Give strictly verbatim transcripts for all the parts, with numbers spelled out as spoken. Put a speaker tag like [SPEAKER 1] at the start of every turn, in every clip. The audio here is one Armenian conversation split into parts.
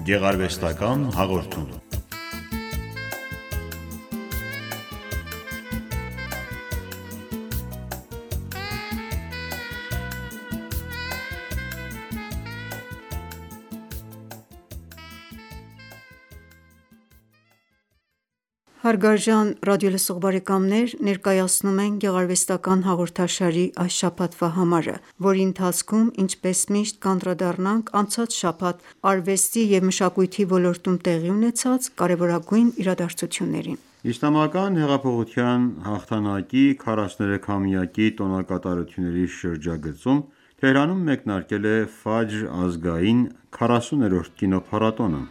[SPEAKER 1] Գեղարվեստական հաղորդում։
[SPEAKER 2] Հարգարժան ռադիոլսող բարեկամներ, ներկայացնում ենք գեղարվեստական հաղորդաշարի այս շաբաթվա համարը, որի ընթացքում, ինչպես միշտ, կանդրադառնանք անցած շաբաթ արվեստի և մշակույթի ոլորտում տեղի ունեցած կարևորագույն իրադարձություններին։
[SPEAKER 3] Իսլամական հեղափոխության հաղթանակի քառասուներեքամյակի տոնակատարությունների շրջագծում Թեհրանում մեկնարկել է «Ֆաջր» ազգային քառասուներորդ կինոփառատոնը։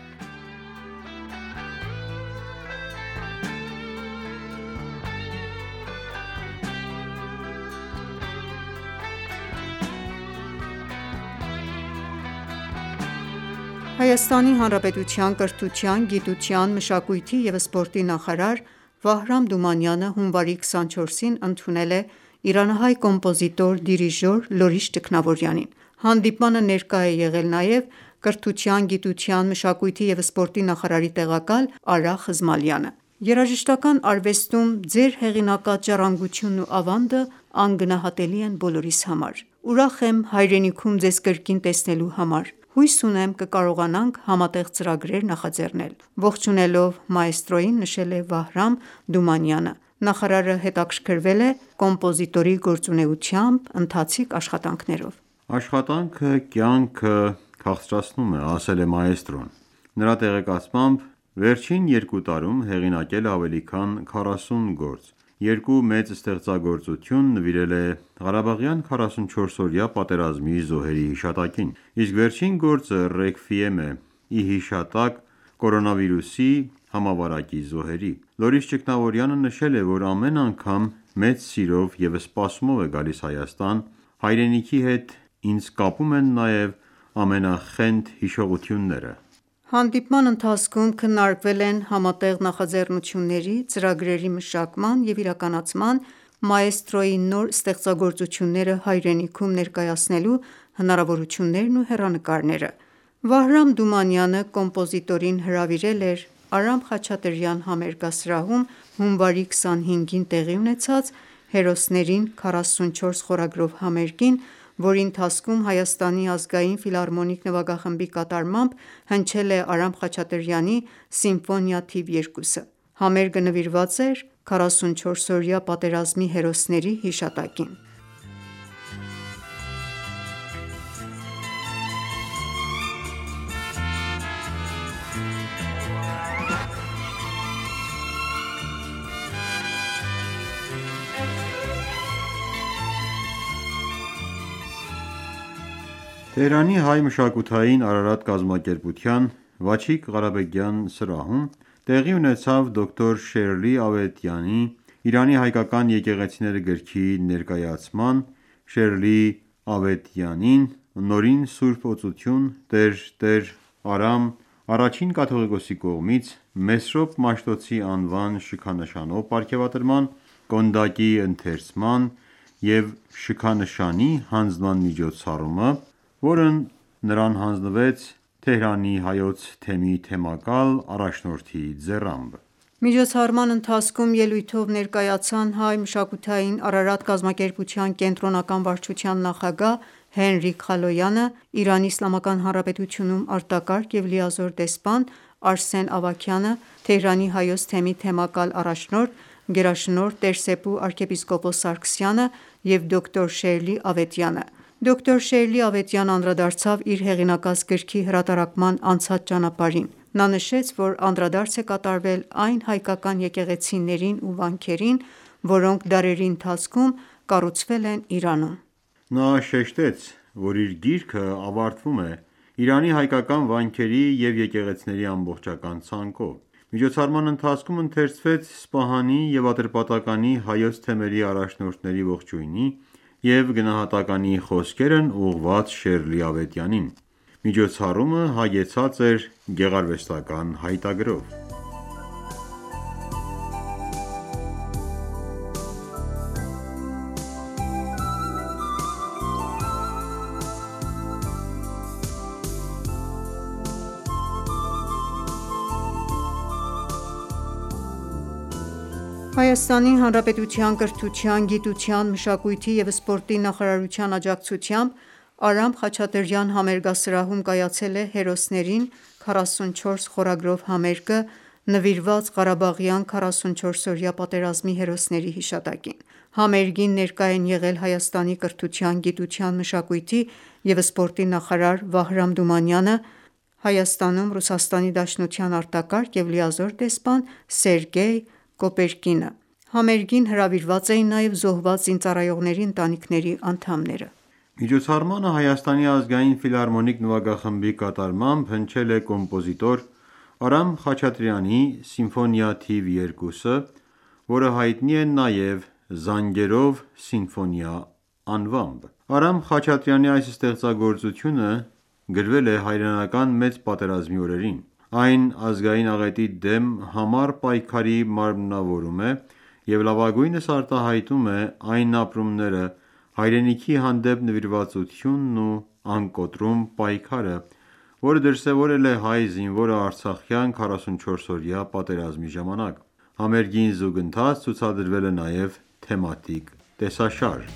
[SPEAKER 2] Հայաստանի Հանրապետության կրթության, գիտության, մշակույթի և սպորտի նախարար Վահրամ Դումանյանը հունվարի քսանչորսին ընդունել է իրանահայ կոմպոզիտոր, դիրիժոր Լորիշ Ճգնավորյանին։ Հանդիպմանը ներկա է եղել նաև կրթության, գիտության, մշակույթի և սպորտի նախարարի տեղակալ Արա Խզմալյանը։ Երաժշտական արվեստում ձեր հեղինակած ժառանգությունն ու ավանդը անգնահատելի են բոլորիս համար։ Ուրախ եմ հայրենիքում ձեզ կրկին տեսնելու համար։ Հույս ունեմ կկարողանանք համատեղ ծրագրեր նախաձեռնել։ Ողջունելով մաեստրոյին, նշել է Վահրամ Դումանյանը։ Նախարարը հետաքրքրվել է կոմպոզիտորի գործունեությամբ, ընթացիկ աշխատանքներով։
[SPEAKER 3] Աշխատանքը կյանքը քաղցրացնում է, ասել է մաեստրոն։ Նրա տեղեկացմամբ, վերջին երկու տարում հեղինակել է ավելի քան քառասուն գործ։ Երկու մեծ ստեղծագործություն նվիրել է Ղարաբաղյան քառասունչորսօրյա պատերազմի զոհերի հիշատակին, իսկ վերջին գործը ռեքվիեմ է ի հիշատակ կորոնավիրուսի համավարակի զոհերի։ Լորիշ Ճգնավորյանը նշել է, որ ամեն անգամ մեծ սիրով և սպասումով է գալիս Հայաստան, հայրենիքի հետ ինձ կապում են նաև ամենախենթ հիշողությունները։
[SPEAKER 2] Հանդիպման ընթացքում քննարկվել են համատեղ նախաձեռնությունների, ծրագրերի մշակման և իրականացման, մաեստրոյի նոր ստեղծագործությունները հայրենիքում ներկայացնելու հնարավորություններն ու հեռանկարները։ Վահրամ Դումանյանը կոմպոզիտորին հրավիրել էր Արամ Խաչատրյան համերգասրահում հունվարի քսանհինգին տեղի ունեցած «Հերոսներին քառասունչորս» խորագրով համերգին, որի ընթացքում Հայաստանի ազգային ֆիլհարմոնիկ նվագախմբի կատարմամբ հնչել է Արամ Խաչատրյանի սիմֆոնիա թիվ երկուսը։ Համերգը նվիրված էր քառասունչորսօրյա պատերազմի հերոսների հիշատակին։
[SPEAKER 3] Թեհրանի Հայ մշակութային արարատ կազմակերպության Վաչիկ Ղարաբեգյան սրահում տեղի ունեցավ դոկտոր Շերլի Ավետյանի «Իրանի հայկական եկեղեցիները» գրքի ներկայացման, Շերլի Ավետյանին «Նորին Սուրբ Օծություն, Տեր, Արամ» առաջին կաթողիկոսի կողմից Մեսրոպ Մաշտոցի անվան շքանշանով պարգևատրման, կոնդակի ընթերցման և շքանշանի հանձնման միջոցառումը, որն նրան հանձնվեց Թեհրանի Հայոց թեմի թեմակալ առաջնորդի ձեռամբ։
[SPEAKER 2] Միջոցառման ընթացքում ելույթով ներկայացան Հայ մշակութային արարատ կազմակերպության կենտրոնական վարչության նախագահ Հենրիկ Խալոյանը, Իրանի Իսլամական Հանրապետությունում արտակարգ և լիազոր դեսպան Արսեն Ավագյանը, Թեհրանի Հայոց թեմի թեմակալ առաջնորդ գերաշնորհ տեր-Սեպու arczepiskopos Սարգսյանը և դոկտոր Շերլի Ավետյանը։ Դոկտոր Շերլի Ավետյանը անդրադարձավ իր հեղինակած գրքի հրատարակման անցած ճանապարհին։ Նա նշեց, որ անդրադարձ է կատարվել այն հայկական եկեղեցիներին ու վանքերին, որոնք դարերի ընթացքում կառուցվել են Իրանում։
[SPEAKER 3] Նա շեշտեց, որ իր գիրքը ավարտվում է Իրանի հայկական վանքերի և եկեղեցիների ամբողջական ցանկով։ Միջոցառման ընթացքում ընթերցվեց Սպահանի և Ատրպատականի հայոց թեմերի առաջնորդների ողջույնի և գնահատականի խոսքերն ուղղված Շերլի Ավետյանին։ Միջոցառումը հագեցած էր գեղարվեստական հայտագրով։
[SPEAKER 2] Հայաստանի Հանրապետության կրթության, գիտության, մշակույթի և սպորտի նախարարության աջակցությամբ Արամ Խաչատրյան համերգասրահում կայացել է «Հերոսներին քառասունչորս» խորագրով համերգը՝ նվիրված Ղարաբաղյան քառասունչորսօրյա պատերազմի հերոսների հիշատակին։ Համերգին ներկա են եղել Հայաստանի կրթության, գիտության, մշակույթի և սպորտի նախարար Վահրամ Դումանյանը, Հայաստանում ՌԴ արտակարգ և լիազոր դեսպան Սերգեյ Կոպերկինը։ Համերգին հրավիրված էին նաև զոհված զինծառայողների ընտանիքների անդամները։
[SPEAKER 3] Միջոցառմանը Հայաստանի ազգային ֆիլհարմոնիկ նվագախմբի կատարմամբ հնչել է կոմպոզիտոր Արամ Խաչատրյանի սիմֆոնիա թիվ երկուսը, որը հայտնի է նաև «Զանգերով սիմֆոնիա» անվամբ։ Արամ Խաչատրյանի այս ստեղծագործությունը գրվել է հայրենական մեծ պատերազմի օրերին։ Այն ազգային աղետի դեմ համառ պայքարի մարմնավորում է և լավագույնս արտահայտում է այն ապրումները, հայրենիքի հանդեպ նվիրվածությունն ու անկոտրում պայքարը, որը դրսևորել է հայ զինվորը արցախյան քառասունչորսօրյա պատերազմի ժամանակ։ Համերգին զուգընթաց ցուցադրվել է նաև թեմատիկ տեսաշար։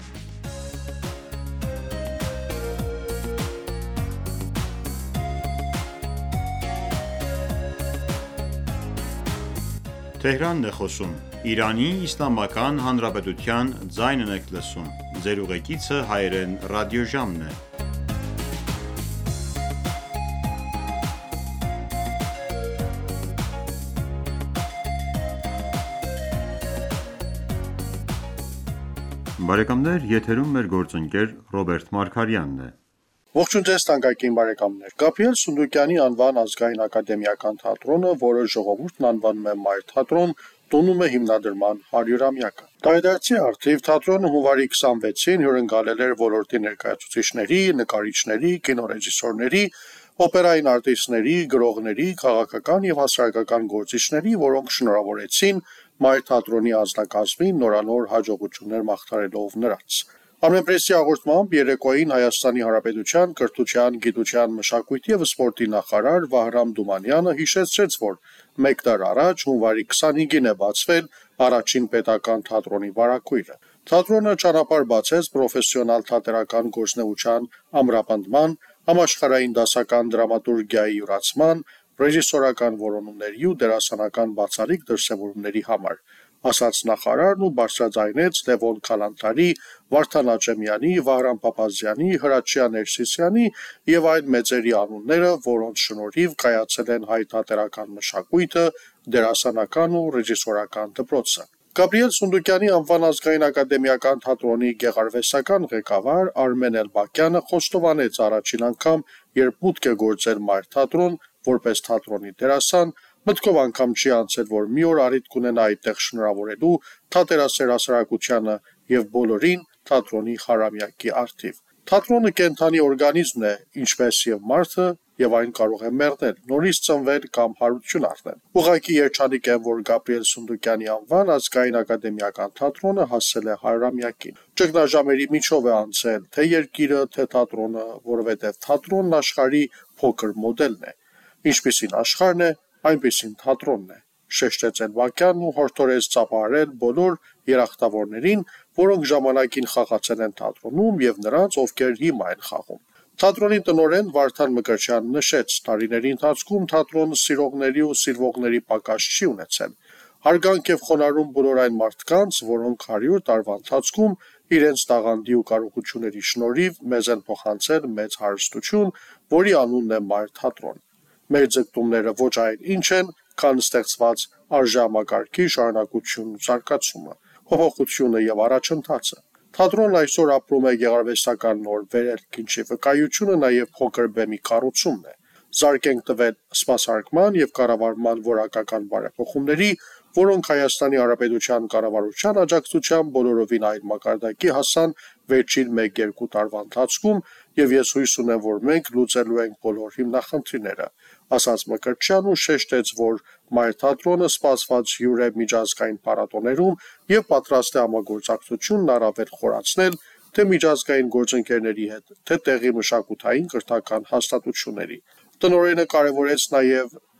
[SPEAKER 3] Բարեկամներ եթերում մեր գործընկեր Ռոբերտ Մարգարյանն է։
[SPEAKER 1] Ողջույն ձեզ թանկագին բարեկամներ։ Գաբրիել Սունդուկյանի անվան ազգային ակադեմիական թատրոնը, որը ժողովուրդն անվանում է Մայր թատրոն, տոնում է հիմնադրման հարյուրամյակը։ Տարեդարձի առթիվ թատրոնը հունվարի քսանվեցին հյուրընկալել էր ոլորտի ներկայացուցիչների, նկարիչների, կինոռեժիսորների, օպերային արտիստների, գրողների, քաղաքական և հասարակական գործիչների, որոնք շնորհավորեցին Մայր թատրոնի անձնակազմին նորանոր հաջողություններ մաղթարելով նրանց։ Armenpress-ի հաղորդմամբ երեկոյին Հայաստանի Հանրապետության կրթության, գիտության, մշակույթի և սպորտի նախարար Վահրամ Դումանյանը հիշեցրեց, որ մեկ դար առաջ հունվարի քսանհինգին է բացվել առաջին պետական թատրոնի վարագույրը։ Թատրոնը ճանապարհ բացեց պրոֆեսիոնալ թատերական գործունեության ամրապնդման, համաշխարհային դասական դրամատուրգիայի յուրացման, ռեժիսորական որոնումների ու դերասանական բացառիկ դրսևորումների համար, ասաց նախարարն ու բարձրաձայնեց Լևոն Քալանթարի, Վարդան Աճեմյանի, Վահրամ Փափազյանի, Հրաչյա Ներսիսյանի և այլ մեծերի անունները, որոնց շնորհիվ կայացել են հայ թատերական մշակույթը, դերասանական ու ռեժիսորական դպրոցը։ Գաբրիել Սունդուկյանի անվան ազգային ակադեմիական թատրոնի գեղարվեստական ղեկավար Արմեն Էլբակյանը խոստովանեց առաջին անգամ, երբ մուտք է գործել Մայր թատրոն որպես թատրոնի դերասան, մտքով անգամ չի անցել, որ մի օր առիթ կունենա այդտեղ շնորհավորելու թատերասեր հասարակությանը և բոլորին թատրոնի հարամյակի առթիվ։ Թատրոնը կենդանի օրգանիզմ է, ինչպես և մարդը, և այն կարող է մեռնել, նորից ծնվել կամ հարություն առնել։ Ուղղակի երջանիկ եմ, որ Գաբրիել Սունդուկյանի անվան ազգային ակադեմիական թատրոնը հասել է հարյուրամյակին։ Ճգնաժամերի միջով է անցել թե երկիրը, թե թատրոնը, որովհետև թատրոնն աշխարհի փոքր մոդելն է։ Ինչպիսին աշխարհն է, այնպիսին թատրոնն է, շեշտեց Էլբակյանն ու հորդորեց ծափահարել բոլոր երախտավորներին, որոնք ժամանակին խաղացել են թատրոնում և նրանց, ովքեր հիմա են խաղում։ Թատրոնի տնօրեն Վարդան Մկրտչյանն նշեց. տարիների ընթացքում թատրոնը սիրողների ու սիրվողների պակաս չի ունեցել։ Հարգանք և խոնարհում բոլոր այն մարդկանց, որոնք հարյուր տարվա ընթացքում իրենց տաղանդի ու կարողությունների շնորհիվ մեզ են փոխանցել մեծ հարստություն, որի անունն է Մայր թատրոն։ Մեր ձգտումները ոչ այլ ինչ են, քան ստեղծված արժեհամակարգի շարունակությունն ու զարգացումը, փոփոխությունը և առաջընթացը։ Թատրոնն այսօր ապրում է գեղարվեստական նոր վերելք, ինչի վկայությունը նաև փոքր բեմի կառուցումն է։ Զարկ ենք տվել սպասարկման և կառավարման որակական բարեփոխումների, որոնք Հայաստանի Հանրապետության կառավարության աջակցությամբ բոլորովին այլ մակարդակի հասան վերջին մեկ-երկու տարվա ընթացքում, և ես հույս ունեմ, որ մենք լուծելու ենք բոլոր հիմնախնդիրները, ասաց Մկրտչյանն ու շեշտեց, որ Մայր թատրոնը սպասված հյուր է միջազգային փառատոներում և պատրաստ է համագործակցությունն առավել խորացնել թե միջազգային գործընկերների հետ, թե տեղի մշակութային կրթական հաստատությունների։ Տնօրենը կարևորեց նաև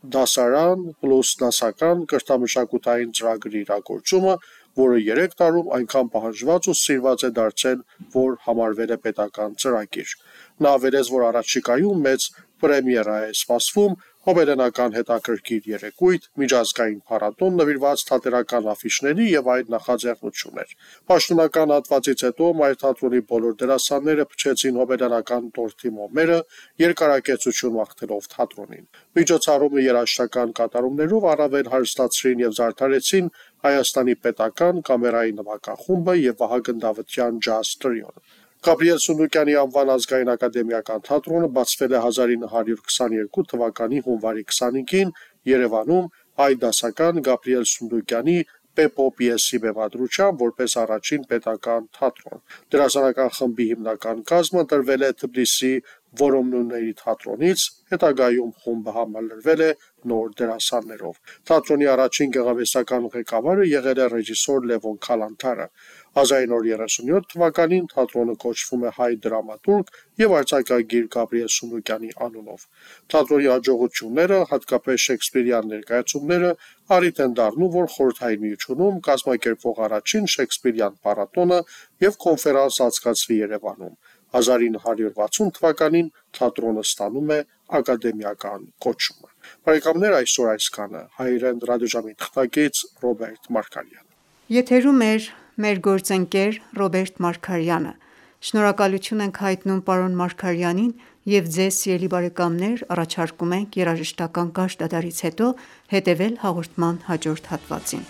[SPEAKER 1] դասարան պլյուս դասական կրթամշակութային ծրագրի իրագործումը, որը երեք տարում այնքան պահանջված ու սիրված է դարձել, որ համարվել է պետական ծրագիր։ Նա ավելեց, որ առաջիկայում մեծ պրեմիերա է սպասվում, հոբելենական հետաքրքիր երեկույթ, միջազգային փառատոն նվիրված թատերական աֆիշների եւ այլ նախաձեռնություններ։ Պաշտոնական հատվածից հետո Մայր թատրոնի բոլոր դերասանները փչեցին հոբելյանական տորթի մոմերը, երկարակեցություն մաղթելով թատրոնին։ Միջոցառումը երաժշտական կատարումներով առավել հարստացրին եւ զարդարեցին Հայաստանի պետական կամերային նվագախումբը եւ Վահագն Դավթյան ջազ տրիոն։ Գաբրիել Սունդուկյանի անվան ազգային ակադեմիական թատրոնը բացվել է հազար ինը հարյուր քսաներկու թվականի հունվարի քսանինին Երևանում հայ դասական Գաբրիել Սունդուկյանի Պեպո պիեսի բեմադրությամբ որպես առաջին պետական թատրոն։ Դերասանական խմբի հիմնական կազմը տրվել է Թբիլիսի Որոմնուների թատրոնից, հետագայում խումբը համալրվել է նոր դերասաններով։ Թատրոնի առաջին գեղարվեստական ղեկավարը եղել է ռեժիսոր Լևոն Քալանթարը։ հազար ինը հարյուր երեսունյոթ թվականին թատրոնը կոչվում է Հայ դրամատուրգ եւ արձակագիր Գաբրիել Սունդուկյանի անունով։ Թատրոնի հաջողությունները, հատկապես Շեքսպիրյան ներկայացումները, առիթ են դառնում, որ Խորհրդային Միությունում կազմակերպվող առաջին Շեքսպիրյան փառատոնը եւ կոնֆերանս անցկացվի Երևանում։ հազար ինը հարյուր վաթսուն թվականին թատրոնը ստանում է ակադեմիական կոչումը։ Բարեկամներ, այսօր այսքանը։ Հայերեն ռադիոժամի թղթակից Ռոբերտ Մարգարյանը։
[SPEAKER 2] Եթերում է մեր գործընկեր Ռոբերտ Մարգարյանը։ Շնորհակալություն ենք հայտնում պարոն Մարգարյանին եւ ձեզ սիրելի բարեկամներ առաջարկում ենք երաժշտական կարճ դադարից հետո հետեւել հաղորդման հաջորդ հատվածին։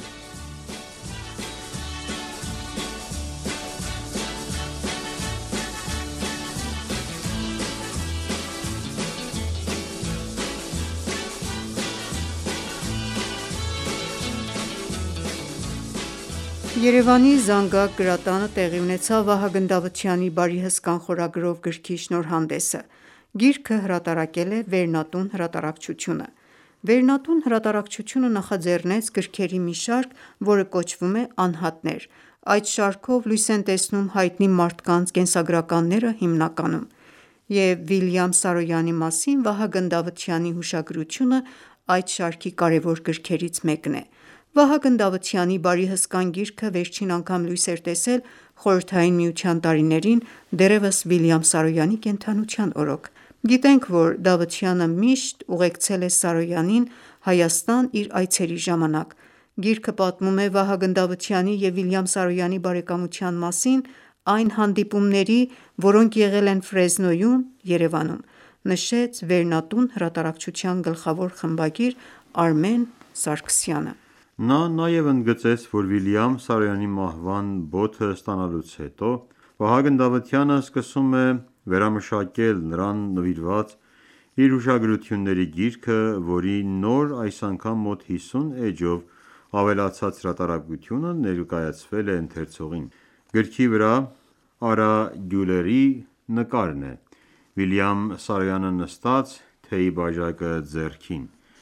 [SPEAKER 2] Երևանի Զանգակ գրատանը տեղի ունեցավ Վահագն Դավթյանի «Բարի հսկան» խորագրով գրքի շնորհանդեսը։ Գիրքը հրատարակել է Վերնատուն հրատարակչությունը։ Վերնատուն հրատարակչությունը նախաձեռնեց գրքերի մի շարք, որը կոչվում է «Անհատներ»։ Այդ շարքով լույս են տեսնում հայտնի մարդկանց կենսագրականները հիմնականում, և Վիլյամ Սարոյանի մասին Վահագն Դավթյանի հուշագրությունը այդ շարքի կարևոր գրքերից մեկն է։ Վահագն Դավթյանի «Բարի հսկան» գիրքը վերջին անգամ լույս էր տեսել Խորհրդային Միության տարիներին, դեռևս Վիլյամ Սարոյանի կենդանության օրոք։ Գիտենք, որ Դավթյանը միշտ ուղեկցել է Սարոյանին Հայաստան իր այցերի ժամանակ։ Գիրքը պատմում է Վահագն Դավթյանի և Վիլյամ Սարոյանի բարեկամության մասին այն հանդիպումների, որոնք եղել են Ֆրեզնոյում, Երևանում, նշեց Վերնատուն հրատարակչության գլխավոր խմբագիր Արմեն Սարգսյանը։
[SPEAKER 3] Նա նաև ընդգծեց, որ Վիլյամ Սարոյանի մահվան բոթը ստանալուց հետո Վահագն Դավթյանը սկսում է վերամշակել նրան նվիրված իր հուշագրությունների գիրքը, որի նոր, այս անգամ մոտ հիսուն էջով ավելացած հրատարակությունը ներկայացվել է ընթերցողին։ Գրքի վրա Արա Գյուլերի նկարն է՝ Վիլյամ Սարոյանը նստած, թեյի բաժակը ձեռքին։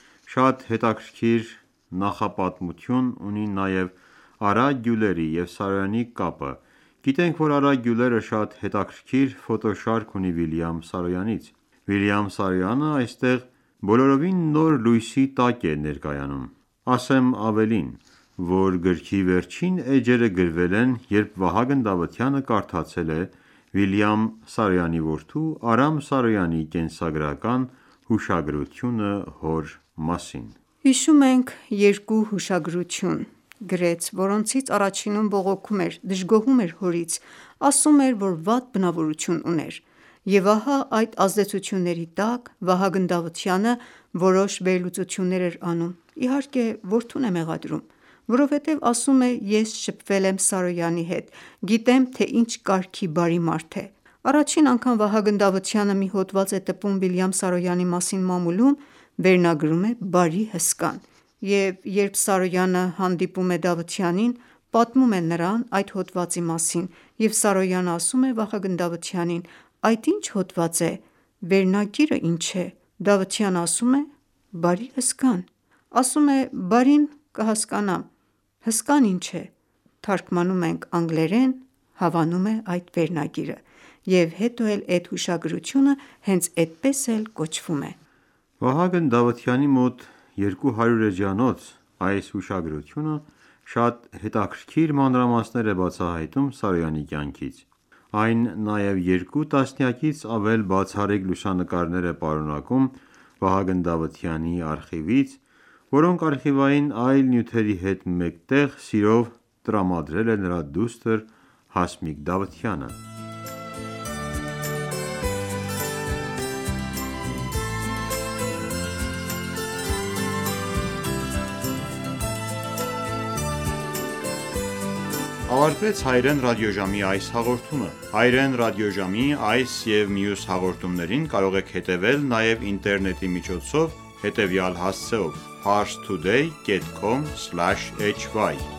[SPEAKER 3] Շատ հետաքրքիր նախապատմություն ունի նաև Արա Գյուլերի և Սարոյանի կապը։ Գիտենք, որ Արա Գյուլերը շատ հետաքրքիր ֆոտոշարք ունի Վիլյամ Սարոյանից։ Վիլյամ Սարոյանը այստեղ բոլորովին նոր լույսի տակ է ներկայանում։ Ասեմ ավելին, որ գրքի վերջին էջերը գրվել են, երբ Վահագն Դավթյանը կարդացել է Վիլյամ Սարոյանի որդու Արամ Սարոյանի կենսագրական հուշագրությունը հոր մասին։
[SPEAKER 2] Հիշում ենք երկու հուշագրություն գրեց, որոնցից առաջինում բողոքում էր, դժգոհում էր հորից, ասում էր, որ վատ բնավորություն ուներ։ Եվ ահա այդ ազդեցությունների տակ Վահագն Դավթյանը որոշ վերլուծություններ էր անում, իհարկե որդուն է մեղադրում, որովհետև ասում է. «Ես շփվել եմ Սարոյանի հետ, գիտեմ, թե ինչ կարգի բարի մարդ է»։ Առաջին անգամ Վահագն Դավթյանը մի հոդված է տպում Վիլյամ Սարոյանի մասին մամուլում, վերնագրում է «Բարի հսկան», և երբ Սարոյանը հանդիպում է Դավթյանին, պատմում է նրան այդ հոդվածի մասին, և Սարոյանը ասում է Վահագն Դավթյանին. «Այդ ի՞նչ հոդված է, վերնագիրը ի՞նչ է»։ Դավթյանը ասում է. «Բարի հսկան»։ Ասում է. «Բարին կհասկանամ, հսկան ի՞նչ է»։ Թարգմանում ենք անգլերեն, հավանում է այդ վերնագիրը, և հետո էլ էդ հուշագրությունը հենց էդպես էլ կոչվում է։
[SPEAKER 3] Վահագն Դավթյանի մոտ երկու հարյուր էջանոց այս հուշագրությունը շատ հետաքրքիր մանրամասներ է բացահայտում Սարոյանի կյանքից: Այն նաև երկու տասնյակից ավել բացառիկ լուսանկարներ է պարունակում Վահագն Դավթյանի արխիվից, որոնք արխիվային այլ նյութերի հետ մեկտեղ սիրով տրամադրել է նրա դուստր Հասմիկ Դավթյանը: Ավարտվեց հայրեն ռադիոժամի այս հաղորդումը: Հայրեն ռադիոժամի այս և մյուս հաղորդումներին կարող եք հետևել նաև ինտերնետի միջոցով հետևյալ հասցեով՝ parstoday dot com slash hy